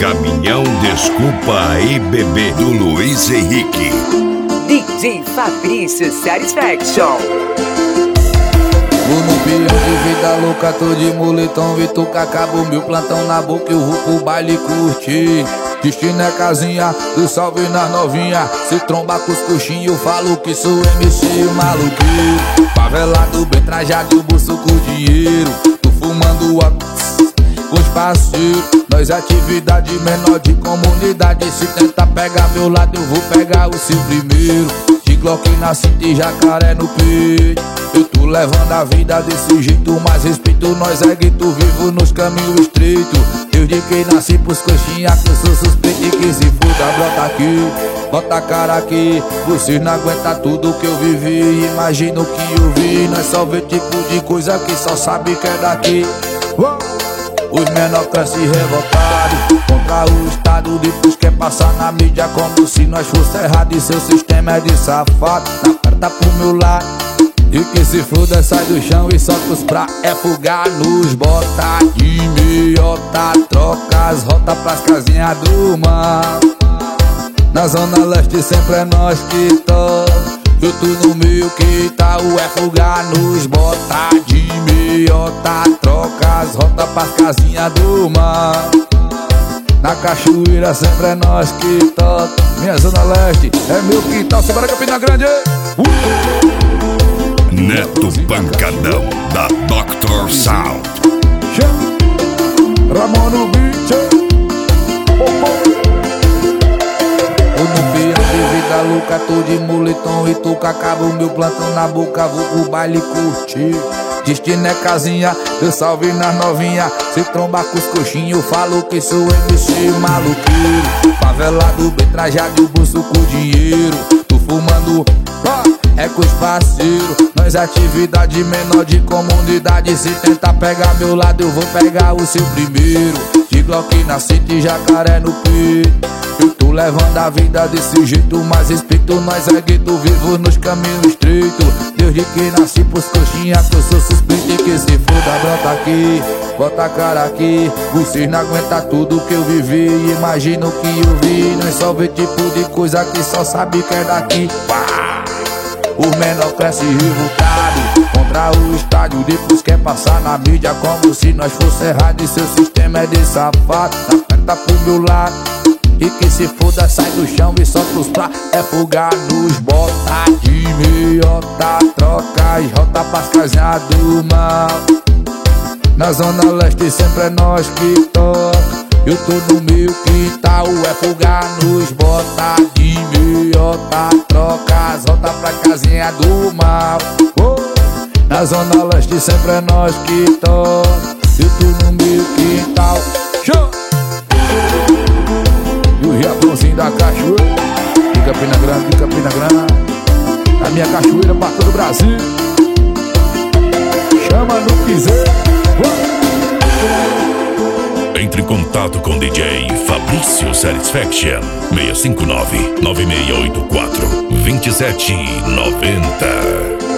Caminhão Desculpa Aí Bebê, do Luiz Henrique. DJ Fabrício Satisfaction. Vou no peão de vida louca, tô de moletom e toca, acabo meu plantão na boca, eu vou pro baile curtir. Destino é casinha, do salve nas novinha. Se tromba com os coxinhos, eu falo que sou MC maluqueiro. Favelado, bem trajado, bolso com dinheiro. Tô fumando a com os parceiros. Nós atividade menor de comunidade. Se tentar pegar meu lado, eu vou pegar o seu primeiro. De Glock na cinta e jacaré no peito. Eu tô levando a vida desse jeito, mas respeito nós é gueto vivo nos caminhos estreitos. Desde que nasci pros coxinha que eu sou suspeito e que se foda, brota aqui, bota a cara aqui. Vocês não aguentam tudo que eu vivi, imagina o que eu vi. Nós só vê tipo de coisa que só sabe que é daqui. Os menor crescem revoltados contra o Estado, depois quer passar na mídia como se nós fosse errado. E seu sistema é de safado, na perna pro meu lado. E que se foda, sai do chão e solta os pra é fugar nos bota de meiota, troca as rotas pras casinhas do mar. Na zona leste sempre é nós que toca. Eu tô no meio que tá o é fugar nos bota de meiota, troca as rotas pras casinhas do mar. Na cachoeira sempre é nós que toca. Minha zona leste é meu quintal, se bora Campina Grande. Neto Pancadão, da Dr. Sound. Ramon no beat. Eu no peão de vida louca, tô de moletom e toca, acabo meu plantão na boca, vou pro baile curtir. Destino é casinha, eu salve nas novinha. Se tromba com os coxinhos, eu falo que sou MC maluqueiro. Favelado, bem trajado, bolso com dinheiro. Tô fumando, é com os parceiros. Nós atividade menor de comunidade. Se tentar pegar meu lado, eu vou pegar o seu primeiro. De Glock na cinta e jacaré no peito. Eu tô levando a vida desse jeito, mas respeito nós é gueto vivo nos caminhos estreitos. Desde que nasci pros coxinha que eu sou suspeito e que se foda, brota aqui, bota a cara aqui. Vocês não aguentam tudo que eu vivi, imagina o que eu vi. Nós só vê tipo de coisa que só sabe que é daqui. Os menor crescem revoltados contra o estádio, depois quer passar na mídia como se nós fosse errado. E seu sistema é de safado, na perna pro meu lado. E que se foda, sai do chão e solta os pra é fugar nos bota de meiota, troca as rotas pras casinhas do mal. Na zona leste sempre é nós que toca. Eu tô no meu quintal, é fugar nos bota de meiota, troca as rotas pra casinha do mal. Na zona leste sempre é nós que toca. Eu tô no meu quintal. Show! E o Riacãozinho da cachoeira de Campina Grande, de Campina Grande. A minha cachoeira pra todo o Brasil. Chama no quiser. Entre em contato com DJ Fabrício Satisfaction 659-9684-2790.